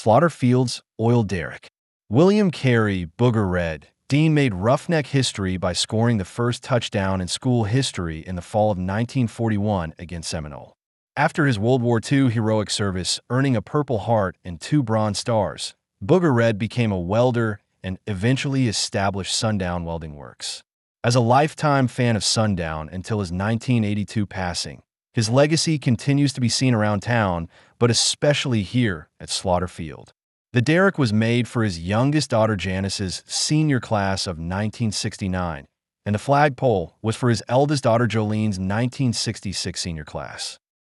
Slaughterfield's Oil Derrick. William Carey, Booger Red. Dean made roughneck history by scoring the first touchdown in school history in the fall of 1941 against Seminole. After his World War II heroic service, earning a Purple Heart and 2 Bronze Stars, Booger Red became a welder and eventually established Sundown Welding Works. As a lifetime fan of Sundown until his 1982 passing, his legacy continues to be seen around town, but especially here at Slaughterfield. The Derrick was made for his youngest daughter Janice's senior class of 1969, and the flagpole was for his eldest daughter Jolene's 1966 senior class.